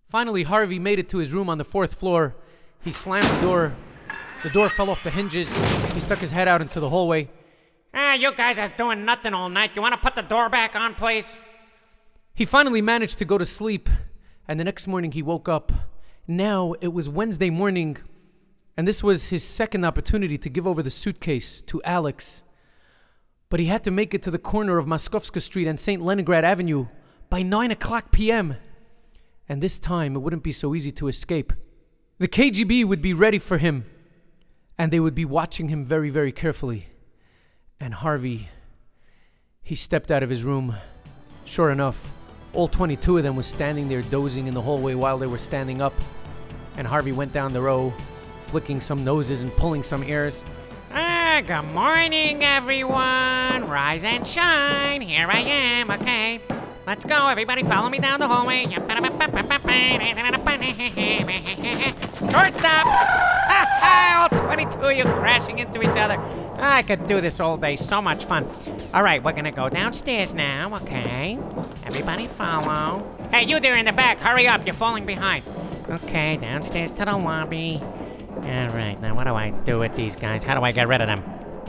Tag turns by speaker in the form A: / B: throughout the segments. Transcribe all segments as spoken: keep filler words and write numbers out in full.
A: Finally, Harvey made it to his room on the fourth floor. He slammed the door. The door fell off the hinges. He stuck his head out into the hallway.
B: Ah, you guys are doing nothing all night. You want to put the door back on, please?
A: He finally managed to go to sleep, and the next morning he woke up. Now it was Wednesday morning, and this was his second opportunity to give over the suitcase to Alex. But he had to make it to the corner of Moskovska Street and Saint Leningrad Avenue by nine o'clock p.m. And this time it wouldn't be so easy to escape. The K G B would be ready for him, and they would be watching him very, very carefully. And Harvey, he stepped out of his room. Sure enough, all twenty-two of them was standing there dozing in the hallway while they were standing up. And Harvey went down the row, flicking some noses and pulling some ears.
B: Ah, good morning, everyone. Rise and shine. Here I am, okay. Let's go, everybody. Follow me down the hallway. Shortstop! All twenty-two of you crashing into each other. I could do this all day. So much fun. All right, we're going to go downstairs now, okay? Everybody follow. Hey, you there in the back. Hurry up. You're falling behind. Okay, downstairs to the lobby. All right, now what do I do with these guys? How do I get rid of them?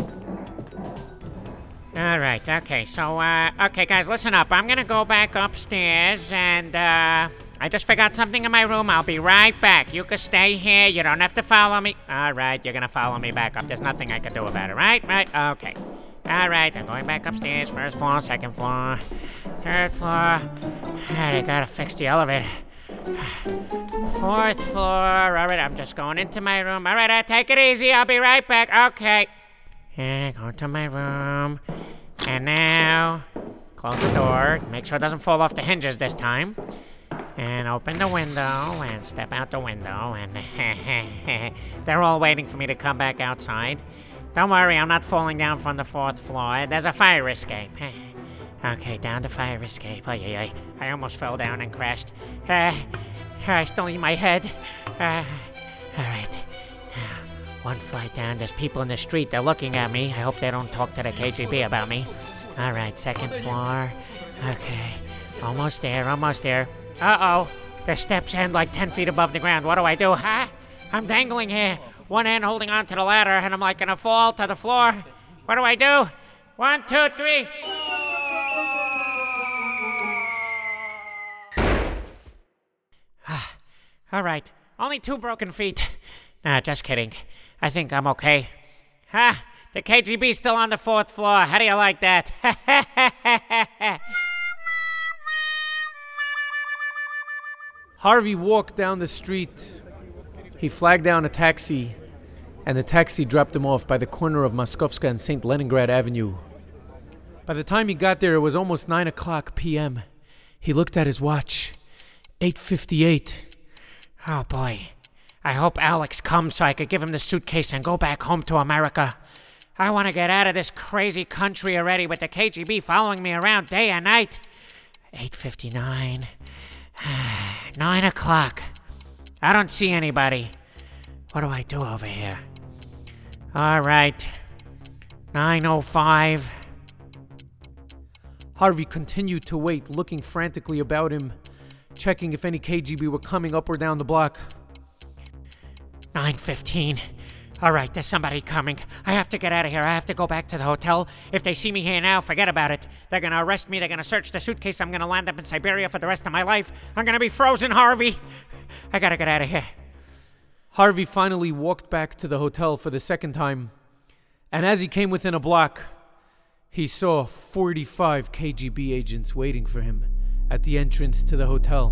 B: All right, okay, so, uh, okay, guys, listen up. I'm gonna go back upstairs, and, uh, I just forgot something in my room. I'll be right back. You can stay here. You don't have to follow me. All right, you're gonna follow me back up. There's nothing I can do about it, right? Right? Okay. All right, I'm going back upstairs. First floor, second floor, third floor. I gotta fix the elevator. Fourth floor. All right, I'm just going into my room. All right, uh, take it easy. I'll be right back. Okay. Yeah, go to my room. And now, close the door. Make sure it doesn't fall off the hinges this time. And open the window and step out the window. And they're all waiting for me to come back outside. Don't worry, I'm not falling down from the fourth floor. There's a fire escape. Okay, down the fire escape. Ay, ay, ay. I almost fell down and crashed. Uh, I still need my head. Uh, all right. One flight down, there's people in the street, they're looking at me. I hope they don't talk to the K G B about me. All right, second floor. Okay, almost there, almost there. Uh-oh, the steps end like ten feet above the ground. What do I do, huh? I'm dangling here, one hand holding onto the ladder, and I'm like gonna fall to the floor. What do I do? One, two, three. All right, only two broken feet. Nah, just kidding. I think I'm okay. Ha! The K G B's still on the fourth floor. How do you like that?
A: Harvey walked down the street. He flagged down a taxi, and the taxi dropped him off by the corner of Moskovska and Saint Leningrad Avenue. By the time he got there, it was almost nine o'clock p.m. He looked at his watch. eight fifty-eight.
B: Oh, boy. I hope Alex comes so I could give him the suitcase and go back home to America. I want to get out of this crazy country already with the K G B following me around day and night. eight fifty-nine. nine o'clock. I don't see anybody. What do I do over here? All right. nine oh five.
A: Harvey continued to wait, looking frantically about him, checking if any K G B were coming up or down the block.
B: nine fifteen. All right, there's somebody coming. I have to get out of here. I have to go back to the hotel. If they see me here now, forget about it. They're going to arrest me. They're going to search the suitcase. I'm going to land up in Siberia for the rest of my life. I'm going to be frozen, Harvey. I got to get out of here.
A: Harvey finally walked back to the hotel for the second time. And as he came within a block, he saw forty-five K G B agents waiting for him at the entrance to the hotel.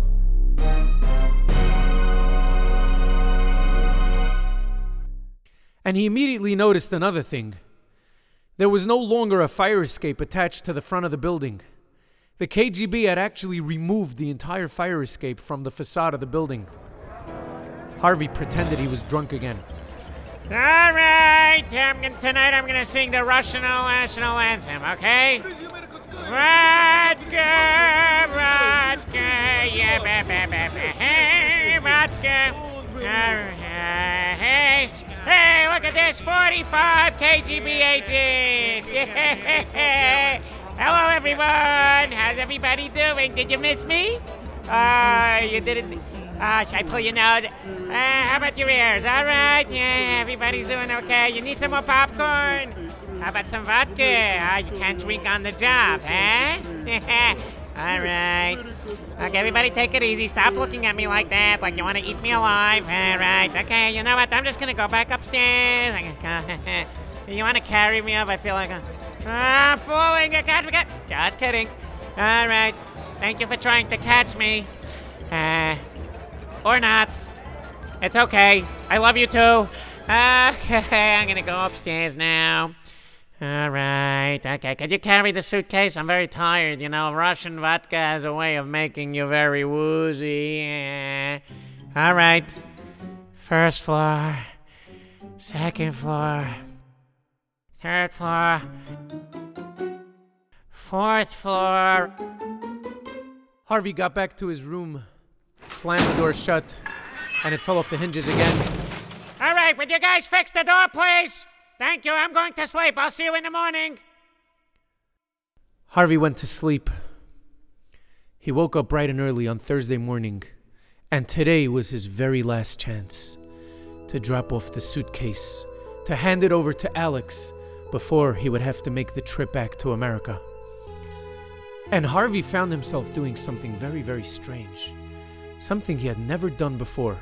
A: And he immediately noticed another thing. There was no longer a fire escape attached to the front of the building. The K G B had actually removed the entire fire escape from the facade of the building. Harvey pretended he was drunk again.
B: All right, I'm gonna, tonight I'm going to sing the Russian national anthem, okay? Vodka, vodka, yeah, ba, ba, ba, ba, hey, vodka. Uh, hey, hey, look at this, forty-five K G B agents. Yeah. Hello, everyone. How's everybody doing? Did you miss me? Uh, you didn't. Uh, should I pull your nose? Uh, how about your ears? All right, yeah, everybody's doing okay. You need some more popcorn? How about some vodka? Ah, you can't drink on the job, huh? All right. Okay, everybody take it easy. Stop looking at me like that, like you want to eat me alive. All right, okay, you know what? I'm just going to go back upstairs. You want to carry me up? I feel like I'm ah, falling. I can't forget. Just kidding. All right. Thank you for trying to catch me. Uh, or not. It's okay. I love you too. Okay, I'm going to go upstairs now. All right, okay. Could you carry the suitcase? I'm very tired, you know. Russian vodka has a way of making you very woozy. Yeah. All right. First floor. Second floor. Third floor. Fourth floor.
A: Harvey got back to his room, slammed the door shut, and it fell off the hinges again.
B: All right, would you guys fix the door, please? Thank you, I'm going to sleep. I'll see you in the morning.
A: Harvey went to sleep. He woke up bright and early on Thursday morning, and today was his very last chance to drop off the suitcase, to hand it over to Alex before he would have to make the trip back to America. And Harvey found himself doing something very, very strange, something he had never done before.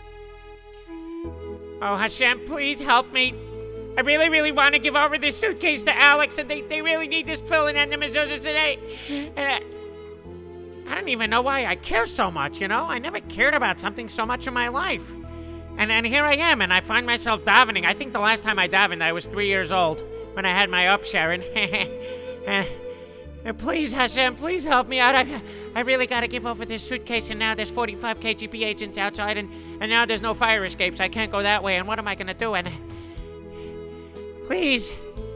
B: Oh, Hashem, please help me. I really, really want to give over this suitcase to Alex, and they, they really need this filling and the mezuzahs today. And I, I don't even know why I care so much, you know? I never cared about something so much in my life. And and here I am, and I find myself davening. I think the last time I davened, I was three years old, when I had my upshare. And, and please, Hashem, please help me out. I, I really got to give over this suitcase, and now there's forty-five K G B agents outside, and, and now there's no fire escapes. I can't go that way, and what am I going to do? And... Please,